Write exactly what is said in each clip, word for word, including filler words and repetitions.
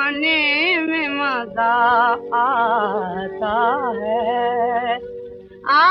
छुपाने में मजा आता है। आ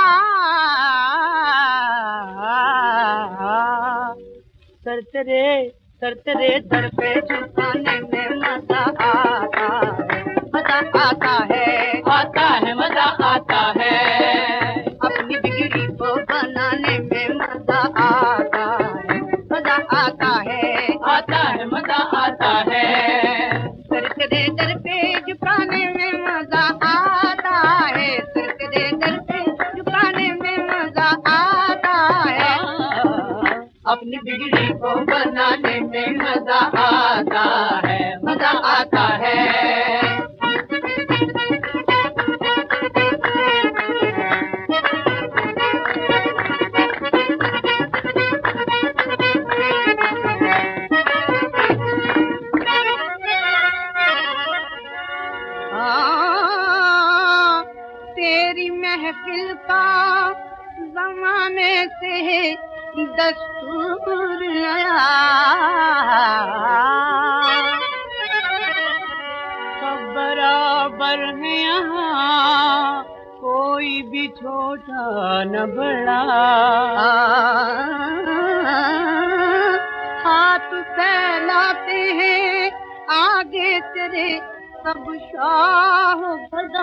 सरतरे सरतरे दर पे छुपाने में मजा आता है, मजा आता है, आता है, मजा आता है। अपनी बिगड़ी को बनाने में मजा आता है, मजा आता है, आता है, मजा आता है। सरतरे दर पे झुकाने में मजा आता है, सरतरे दर पे झुकाने में मजा आता है, अपनी बिगड़ी को बनाने में मजा आता है, मजा आता है। हाँ, तेरी महफिल का जमाने से दस्तूर नया, सब बराबर है यहाँ, कोई भी छोटा न बड़ा। हाथ फैलाते हैं आगे तेरे सब शाह गदा,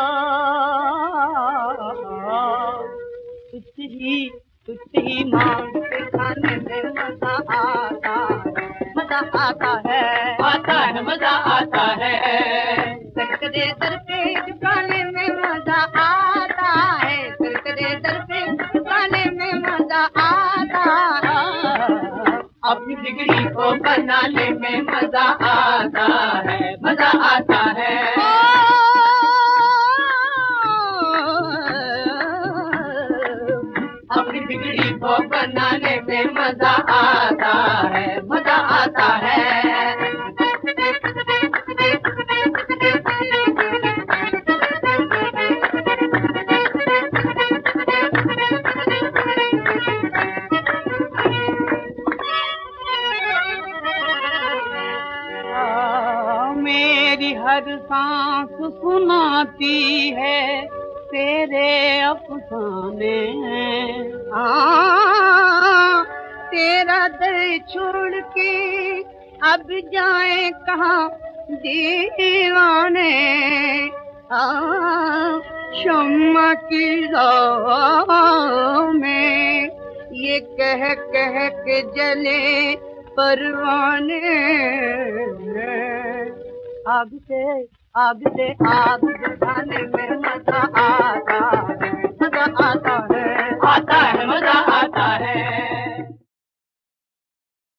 तुझ ही तुझ ही मांग के खाने में मजा आता है, मजा आता है, आता है, मजा आता है। सरकरे दर पे झुकाने में मजा आता है, सरकरे दर पे झुकाने में मजा आता है, अपनी बिगड़ी को बनाने में मजा आता है, मजा आता है। अपनी बिगड़ी को बनाने में मजा आता है, मजा आता है। मेरी हर सांस सुनाती है तेरे अफसाने, हाँ तेरा दर छोड़ के अब जाए कहाँ दीवाने, हाँ शम्मा की राह में ये कह कह के जले परवाने, आग से आग से आग बुझाने में मजा आ